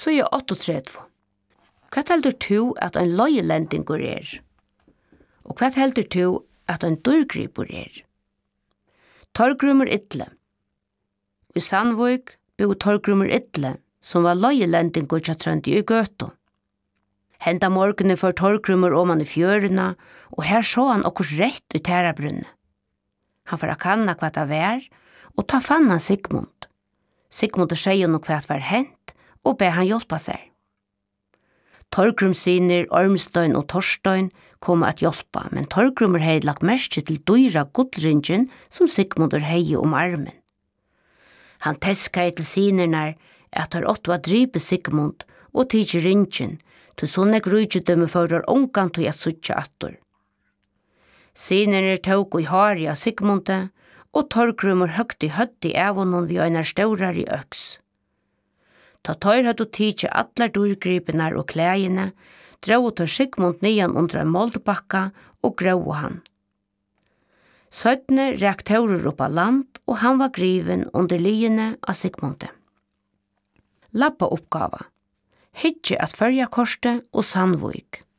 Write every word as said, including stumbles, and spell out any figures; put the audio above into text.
Så er åttatretvu. Hva heldur du at en løyelendingur er? Og hva heldur du at en dyrgripur er? Torgrumur Idle. I Sandvík bo Torgrumur Idle, som var løyelendingur tja trøndi i gøtu. Henda morgene for Torgrumur oman i fjøruna, og her så han okkurs rett i tærabrunne. Han får kanna hva det var, og ta fann han Sigmund. Sigmund sier nok hva det var hent, og be han hjelpa seg. Torgrum sinir, Ormstein og Torstein kom at hjelpa, men Torgrumur hei lagt merke til dyra gullringen som Sigmundur hei om armen. Han teskai til sinirnar at har åttu at dripe Sigmund og tidsi ringen, til sånne grudjedømme fører ongan til at sutja attor. Sinirnar tåg i hari av Sigmunde, og Torgrumur høgti høtti av honom vi einar staurar i øks. Ta tøyr hadde tidsi atlar dyrgripenar og klægene, drau tar Sigmund nian under en moldbakka og grau han. Søttene rek taurer opp av land, og han var griven under liene av Sigmunde. Lappa oppgava. Hitje at følja korste og Sandvík.